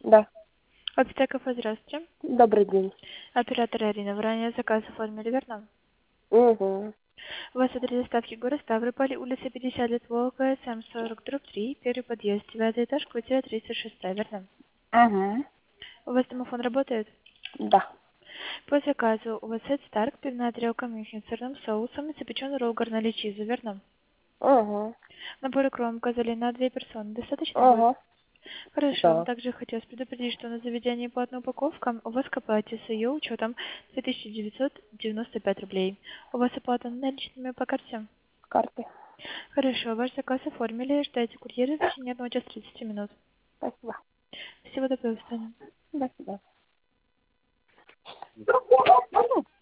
Да. Аптека, здравствуйте. Добрый день. Оператор Ирина. Вы ранее заказ оформили, верно? Угу. У вас адрес доставки город Ставрополь, улица 50 лет Волга, 740/3, первый подъезд, 9 этаж, квартира 36, верно? Ага. У вас домофон работает? Да. По заказу у вас сет Старк, пивная тарелка Мюнхен с сырным соусом и запеченный ролл гарнали чиза, верно? Угу. Набор икром указали на 2 персоны. Достаточно будет? Ага. Хорошо. Да. Также хотелось предупредить, что на заведении платная упаковка у вас к оплате с ее учетом 2995 рублей. У вас оплата наличными по карте? Карты. Хорошо. Ваш заказ оформили. Ждайте курьера в течение 1 часа 30 минут. Спасибо. Всего доброго, до свидания. До свидания.